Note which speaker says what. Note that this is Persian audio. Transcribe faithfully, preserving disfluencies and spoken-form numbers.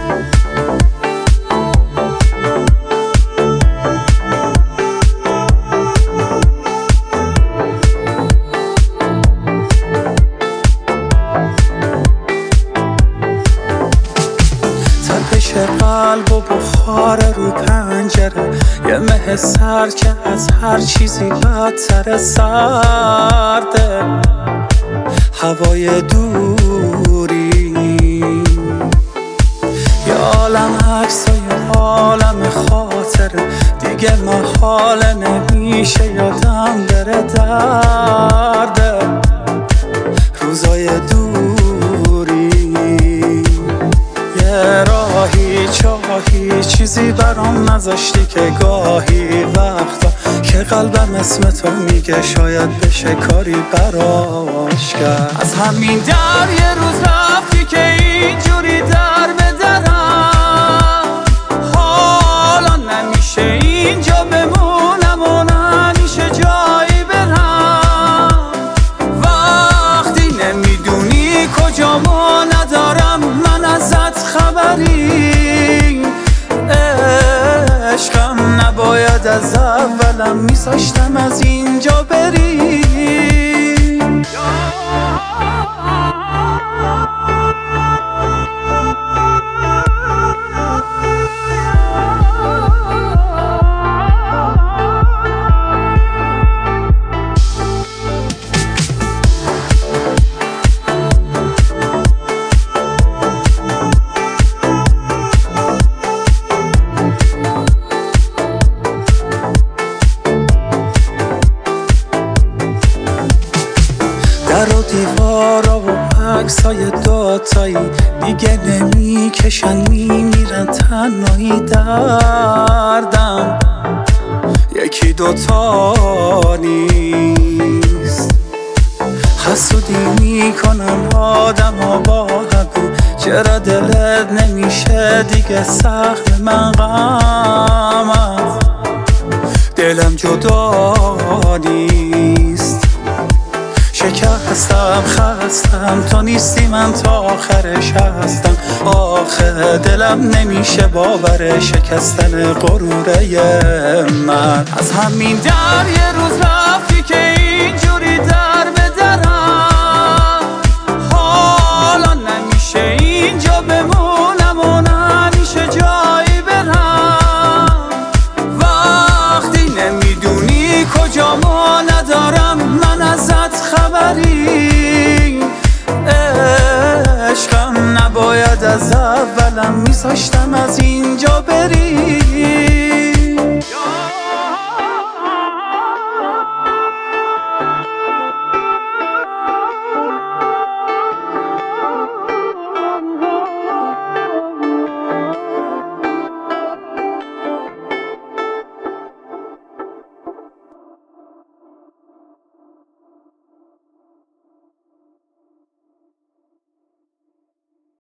Speaker 1: قلب و بخار رو پنجره، یه مه سر که از هر چیزی بدتر سرده، هوای دوری، یه عالم عکسای عالم خاطره، دیگه محاله نمیشه یادم بره درده، روزای دوری، یه راهی چاهی چیزی برام نذاشتی که گاهی وقتا که قلبم اسم تو میگه شاید بشه کاری براش کرد. از همین در یه روز رفتی که اینجوری در به درم، حالا نمیشه اینجا بمونم و نمیشه جایی برم، وقتی نمیدونی کجامو ندارم من ازت خبری، عشقم نباید از اولم میذاشتم از اینجا بری. در و دیوارا و عکسای دوتایی دیگه نمیکشن میمیرن تنهایی دردم، یکی دوتا نیست، حسودی میکنن آدم ها با همه، چرا دلت نمیشه دیگه سخت من غمم، دلم جدا نیست، شکستم خستم تو نیستی من تا آخرش هستم، آخه دلم نمیشه باور شکستن غروره من. از همین در یه روز رفتی که اینجوری در به درم، حالا نمیشه اینجا بمونم و نمیشه جایی برم، وقتی نمیدونی کجامو ندارم من ازت خبری، عشقم نباید از اولم میذاشتم از این